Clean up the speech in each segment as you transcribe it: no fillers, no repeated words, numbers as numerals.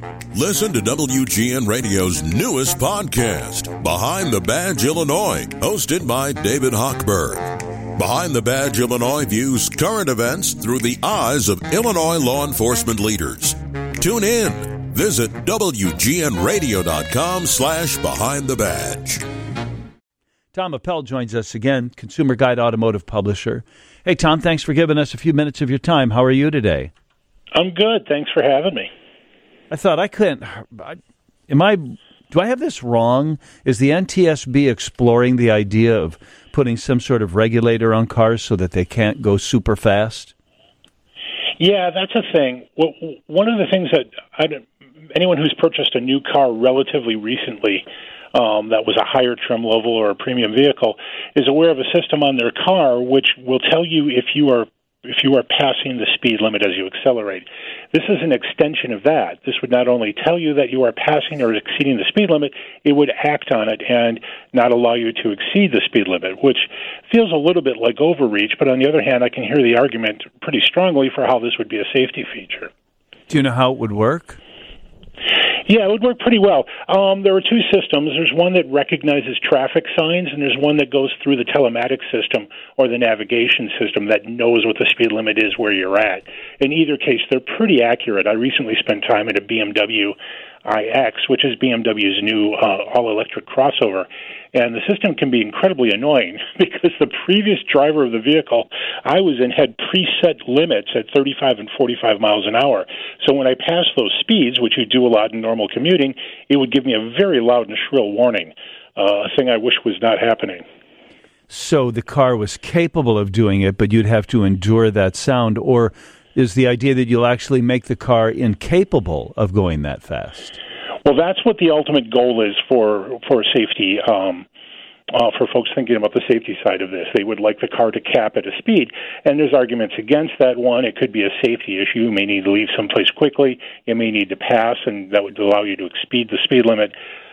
Listen to WGN Radio's newest podcast, Behind the Badge Illinois, hosted by David Hochberg. Behind the Badge Illinois views current events through the eyes of Illinois law enforcement leaders. Tune in. Visit WGNRadio.com/Behind the Badge. Tom Appel joins us again, Consumer Guide automotive publisher. Hey, Tom, thanks for giving us a few minutes of your time. How are you today? I'm good. Thanks for having me. I thought I couldn't. Do I have this wrong? Is the NTSB exploring the idea of putting some sort of regulator on cars so that they can't go super fast? Yeah, that's a thing. Well, one of the things that anyone who's purchased a new car relatively recently that was a higher trim level or a premium vehicle is aware of a system on their car which will tell you if you are passing the speed limit as you accelerate. This is an extension of that. This would not only tell you that you are passing or exceeding the speed limit, it would act on it and not allow you to exceed the speed limit, which feels a little bit like overreach, but on the other hand, I can hear the argument pretty strongly for how this would be a safety feature. Do you know how it would work? Yeah, it would work pretty well. There are two systems. There's one that recognizes traffic signs, and there's one that goes through the telematics system or the navigation system that knows what the speed limit is where you're at. In either case, they're pretty accurate. I recently spent time at a BMW iX, which is BMW's new all-electric crossover, and the system can be incredibly annoying because the previous driver of the vehicle I was in had preset limits at 35 and 45 miles an hour. So when I passed those speeds, which you do a lot in normal commuting, it would give me a very loud and shrill warning, a thing I wish was not happening. So the car was capable of doing it, but you'd have to endure that sound, or is the idea that you'll actually make the car incapable of going that fast? Well, that's what the ultimate goal is for safety, for folks thinking about the safety side of this. They would like the car to cap at a speed, and there's arguments against that. One, it could be a safety issue. You may need to leave someplace quickly. You may need to pass, and that would allow you to exceed the speed limit.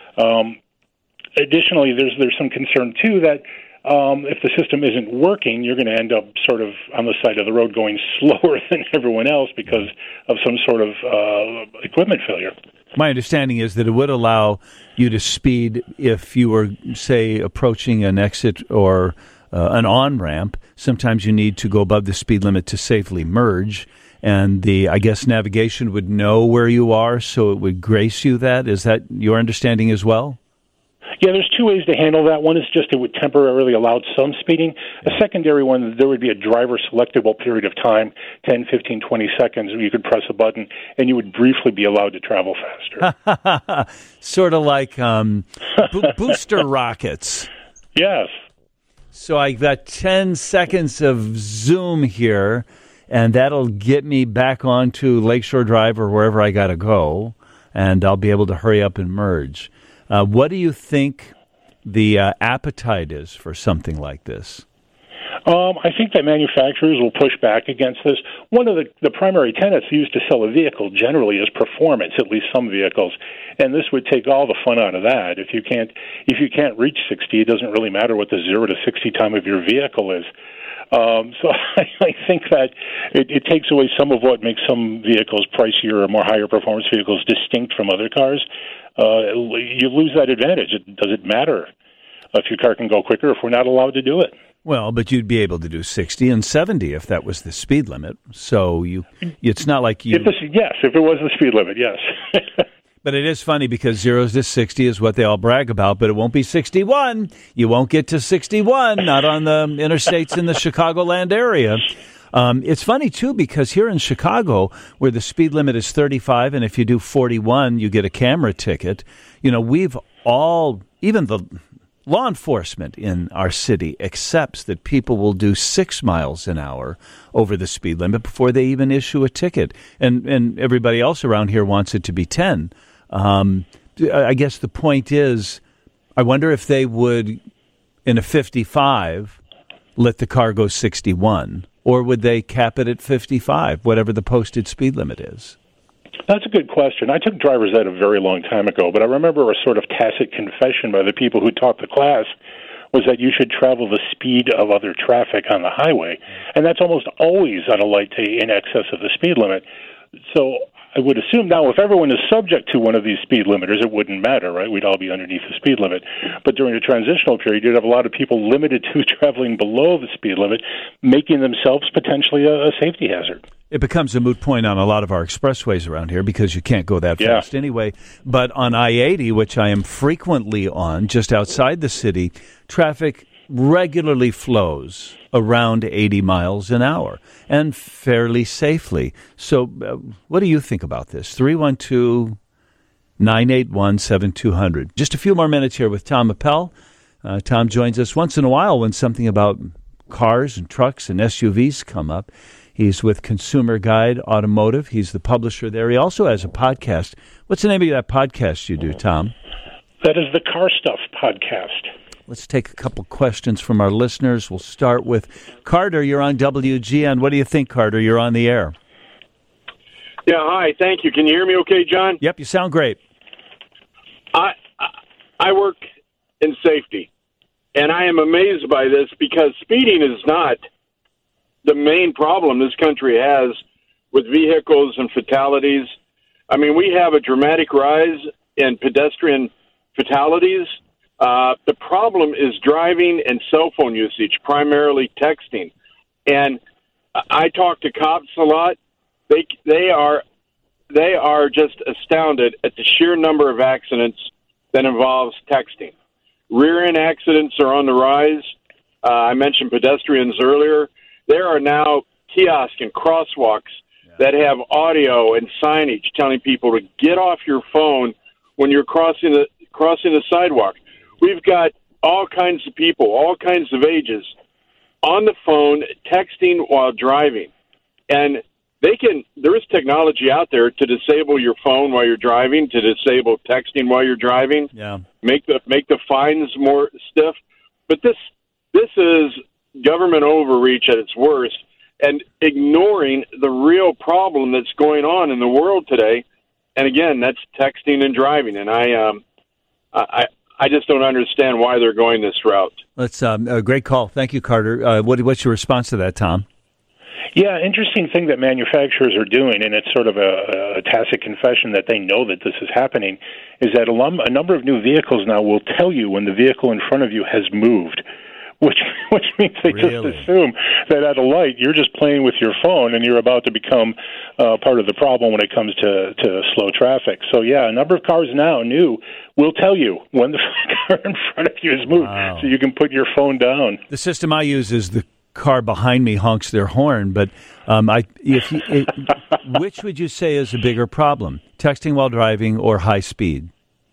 Additionally, there's some concern, too, that if the system isn't working, you're going to end up sort of on the side of the road going slower than everyone else because of some sort of equipment failure. My understanding is that it would allow you to speed if you were, say, approaching an exit or an on-ramp. Sometimes you need to go above the speed limit to safely merge, and I guess navigation would know where you are, so it would grace you that. Is that your understanding as well? Yeah, there's two ways to handle that. One is just it would temporarily allow some speeding. A secondary one, there would be a driver-selectable period of time, 10, 15, 20 seconds, where you could press a button, and you would briefly be allowed to travel faster. Sort of like booster rockets. Yes. So I got 10 seconds of zoom here, and that'll get me back onto Lakeshore Drive or wherever I got to go, and I'll be able to hurry up and merge. What do you think the appetite is for something like this? I think that manufacturers will push back against this. One of the primary tenets used to sell a vehicle generally is performance, at least some vehicles, and this would take all the fun out of that. If you can't reach 60, it doesn't really matter what the 0 to 60 time of your vehicle is. So I think that it takes away some of what makes some vehicles pricier or more higher performance vehicles distinct from other cars. You lose that advantage. Does it matter if your car can go quicker if we're not allowed to do it? Well, but you'd be able to do 60 and 70 if that was the speed limit. So it's not like you... If it was the speed limit, yes. But it is funny because 0 to 60 is what they all brag about, but it won't be 61. You won't get to 61, not on the interstates in the Chicagoland area. It's funny, too, because here in Chicago, where the speed limit is 35, and if you do 41, you get a camera ticket, we've all, even the law enforcement in our city accepts that people will do 6 miles an hour over the speed limit before they even issue a ticket. And everybody else around here wants it to be 10. I guess the point is, I wonder if they would, in a 55, let the car go 61, or would they cap it at 55, whatever the posted speed limit is? That's a good question. I took driver's ed a very long time ago, but I remember a sort of tacit confession by the people who taught the class was that you should travel the speed of other traffic on the highway, and that's almost always on a light day in excess of the speed limit. So I would assume now if everyone is subject to one of these speed limiters, it wouldn't matter, right? We'd all be underneath the speed limit. But during the transitional period, you'd have a lot of people limited to traveling below the speed limit, making themselves potentially a safety hazard. It becomes a moot point on a lot of our expressways around here because you can't go that fast anyway. But on I-80, which I am frequently on, just outside the city, traffic regularly flows around 80 miles an hour and fairly safely. So what do you think about this? 312-981-7200. Just a few more minutes here with Tom Appel. Tom joins us once in a while when something about cars and trucks and SUVs come up. He's with Consumer Guide Automotive. He's the publisher there. He also has a podcast. What's the name of that podcast you do, Tom? That is the Car Stuff Podcast. Let's take a couple questions from our listeners. We'll start with Carter. You're on WGN. What do you think, Carter? You're on the air. Yeah, hi. Thank you. Can you hear me okay, John? Yep, you sound great. I work in safety, and I am amazed by this because speeding is not the main problem this country has with vehicles and fatalities. I mean, we have a dramatic rise in pedestrian fatalities. The problem is driving and cell phone usage, primarily texting. And I talk to cops a lot. They are just astounded at the sheer number of accidents that involves texting. Rear-end accidents are on the rise. I mentioned pedestrians earlier. There are now kiosks and crosswalks that have audio and signage telling people to get off your phone when you're crossing the sidewalk. We've got all kinds of people, all kinds of ages, on the phone texting while driving. And there is technology out there to disable your phone while you're driving, to disable texting while you're driving, make the fines more stiff. But this is government overreach at its worst and ignoring the real problem that's going on in the world today. And again, that's texting and driving. And I just don't understand why they're going this route. That's a great call. Thank you, Carter. What's your response to that, Tom? Yeah, interesting thing that manufacturers are doing, and it's sort of a tacit confession that they know that this is happening, is that a number of new vehicles now will tell you when the vehicle in front of you has moved. Which means they just assume that at a light you're just playing with your phone and you're about to become part of the problem when it comes to slow traffic. So yeah, a number of cars now new will tell you when the car in front of you has moved, so you can put your phone down. The system I use is the car behind me honks their horn, but which would you say is a bigger problem, texting while driving or high speed?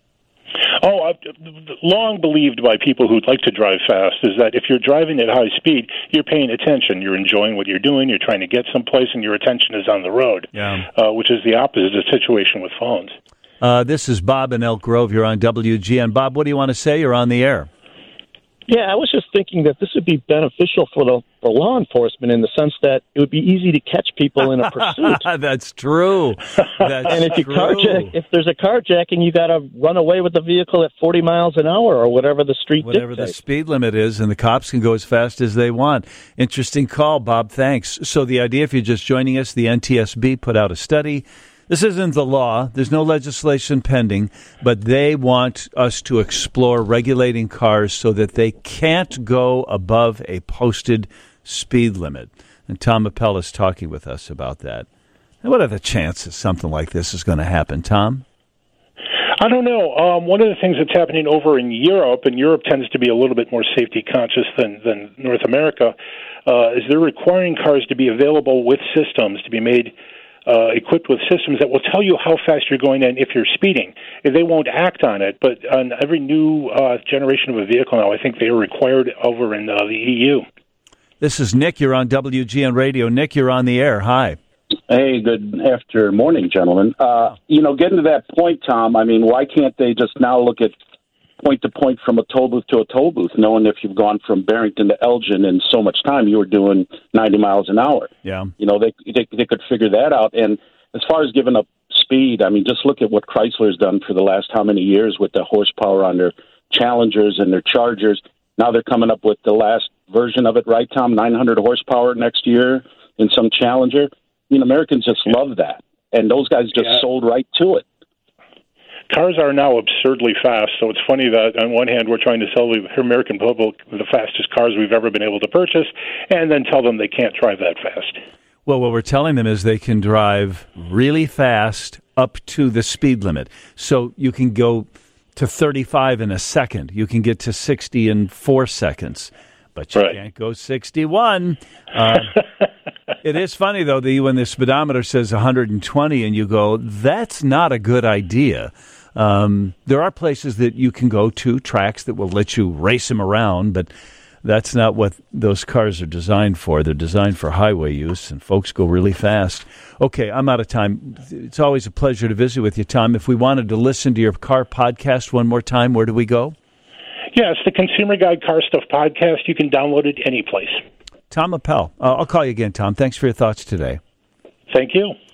Long believed by people who'd like to drive fast is that if you're driving at high speed, you're paying attention. You're enjoying what you're doing. You're trying to get someplace, and your attention is on the road, which is the opposite of the situation with phones. This is Bob in Elk Grove. You're on WGN. Bob, what do you want to say? You're on the air. Yeah, I was just thinking that this would be beneficial for law enforcement in the sense that it would be easy to catch people in a pursuit. That's true. And if there's a carjacking, you got to run away with the vehicle at 40 miles an hour or whatever the whatever dictates. The speed limit is, and the cops can go as fast as they want. Interesting call, Bob. Thanks. So the idea, if you're just joining us, the NTSB put out a study. This isn't the law. There's no legislation pending, but they want us to explore regulating cars so that they can't go above a posted speed limit. And Tom Appel is talking with us about that. And what are the chances something like this is going to happen, Tom? I don't know. One of the things that's happening over in Europe, and Europe tends to be a little bit more safety conscious than North America, is they're requiring cars to be available with systems, to be made equipped with systems that will tell you how fast you're going and if you're speeding. They won't act on it, but on every new generation of a vehicle now, I think they are required over in the EU. This is Nick. You're on WGN Radio. Nick, you're on the air. Hi. Hey, good morning, gentlemen. Getting to that point, Tom, I mean, why can't they just now look at point to point from a toll booth to a toll booth, knowing if you've gone from Barrington to Elgin in so much time, you were doing 90 miles an hour. Yeah. They could figure that out. And as far as giving up speed, I mean, just look at what Chrysler's done for the last how many years with the horsepower on their Challengers and their Chargers. Now they're coming up with the last version of it, right, Tom? 900 horsepower next year in some Challenger. I mean, Americans just love that. and those guys just sold right to it. Cars are now absurdly fast, so it's funny that on one hand we're trying to sell the American public the fastest cars we've ever been able to purchase, and then tell them they can't drive that fast. Well, what we're telling them is they can drive really fast up to the speed limit. So you can go to 35 in a second. You can get to 60 in 4 seconds. But you can't go 61. It is funny, though, when the speedometer says 120 and you go, that's not a good idea. There are places that you can go to, tracks that will let you race them around, but that's not what those cars are designed for. They're designed for highway use, and folks go really fast. Okay, I'm out of time. It's always a pleasure to visit with you, Tom. If we wanted to listen to your car podcast one more time, where do we go? Yeah, it's the Consumer Guide Car Stuff podcast. You can download it any place. Tom Appel. I'll call you again, Tom. Thanks for your thoughts today. Thank you.